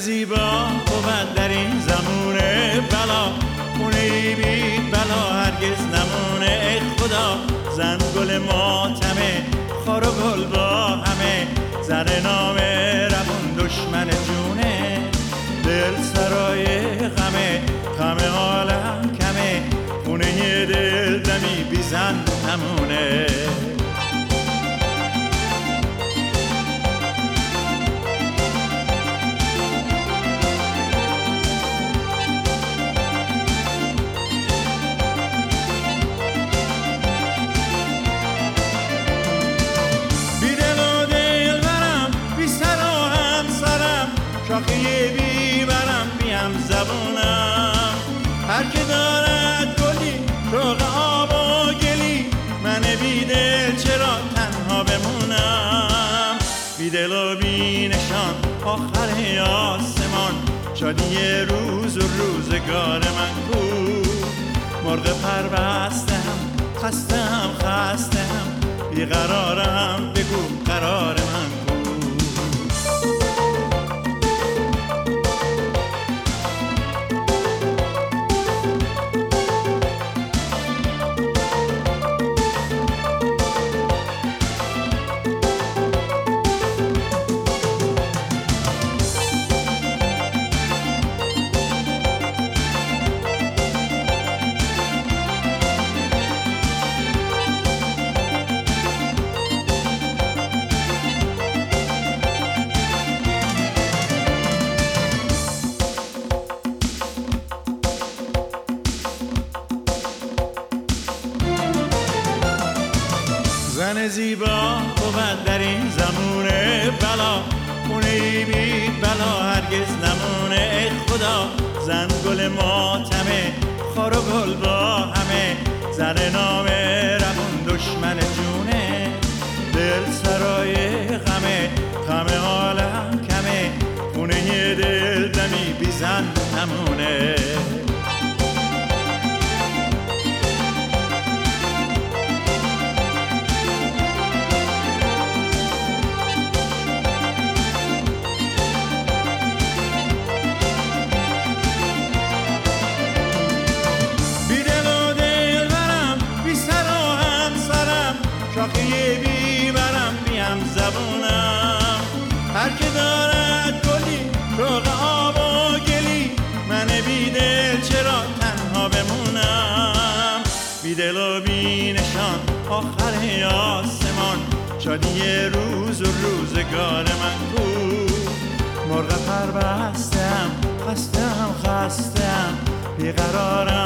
زیبا بود در این زمونه بلا، خونه‌ای بی بلا هرگز نمونه. ای خدا زن گل ماتمه، خار و گل با همه، زر نامه روون دشمن جونه. دل سرای غمه، غم عالم کمه، خونه دل دمی بی زن نمونه. شاخه بیبرم بیم زبونم، هر که دارد گلی شوق آب و گلی، من بیدل چرا تنها بمونم. بیدل و بی نشان آخر آسمان، شادی روز و روزگار من کو. مرغ پر بستم خستم بیقرارم، بگو قرار من کو. زن زیبا بود در این زمونه بلا، خونه‌ای بی بلا هرگز نمونه. ای خدا زن گل ماتمه، خار و گل با همه، زر نامه روون دشمن جونه. دل سرای غمه، غم عالم کمه، خونه دل دمی بی زن نمونه. شاخه بیبرم بیم زبونم، هر که دارد گلی شوق آب و گلی، من بیدل چرا تنها بمونم. بیدل و بی نشان آخر آسمان، شادی روز و روزگار من کو. مرغ پر بستم خستم بیقرارم،